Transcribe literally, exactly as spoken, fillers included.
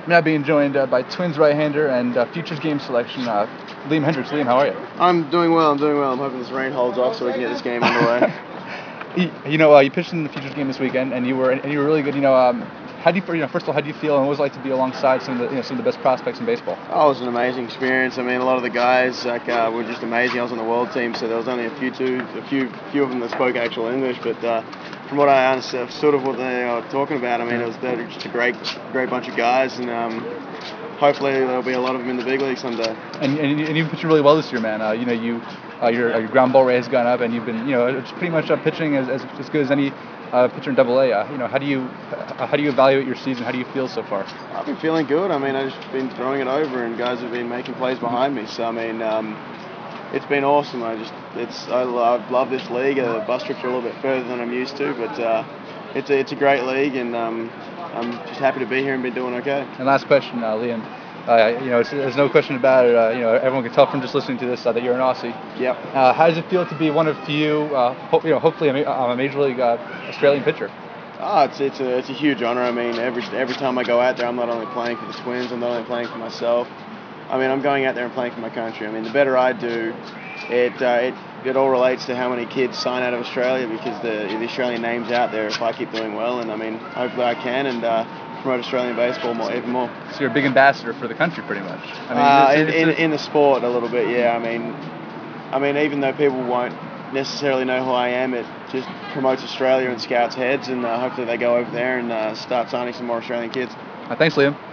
now being joined uh, by Twins right-hander and uh, Futures game selection, uh, Liam Hendriks. Liam, how are you? I'm doing well. I'm doing well. I'm hoping this rain holds off so we can get this game underway. you, you know, uh, you pitched in the Futures game this weekend, and you were and you were really good. You know, um, how do you, you know, first of all, how do you feel, and what was it like to be alongside some of the you know some of the best prospects in baseball? Oh, it was an amazing experience. I mean, a lot of the guys like uh, were just amazing. I was on the world team, so there was only a few two, a few few of them that spoke actual English, but. Uh, From what I understand, sort of what they were talking about, I mean, it was they're just a great, great bunch of guys, and um, hopefully there'll be a lot of them in the big league someday. And, and, and you've pitched really well this year, man. Uh, you know, you uh, your, your ground ball rate has gone up, and you've been, you know, it's pretty much uh, pitching as, as as good as any uh, pitcher in Double A. Uh, you know, how do you uh, how do you evaluate your season? How do you feel so far? I've been feeling good. I mean, I've just been throwing it over, and guys have been making plays behind me. So I mean. Um, It's been awesome. I just, it's, I love, love this league. The bus trips are a little bit further than I'm used to, but uh, it's a, it's a great league, and um, I'm just happy to be here and be doing okay. And last question, uh, Liam. Uh, you know, it's, there's no question about it. Uh, you know, everyone can tell from just listening to this uh, that you're an Aussie. Yep. Uh, how does it feel to be one of few, uh, ho- you know, hopefully a, a major league uh, Australian pitcher? Oh, it's it's a it's a huge honor. I mean, every every time I go out there, I'm not only playing for the Twins, I'm not only playing for myself. I mean, I'm going out there and playing for my country. I mean, the better I do, it uh, it it all relates to how many kids sign out of Australia because the the Australian name's out there. If I keep doing well, and I mean, hopefully I can, and uh, promote Australian baseball more, even more. So you're a big ambassador for the country, pretty much. I mean, uh, it's, it's in, in in the sport a little bit, yeah. I mean, I mean, even though people won't necessarily know who I am, it just promotes Australia and scouts heads, and uh, hopefully they go over there and uh, start signing some more Australian kids. Uh, thanks, Liam.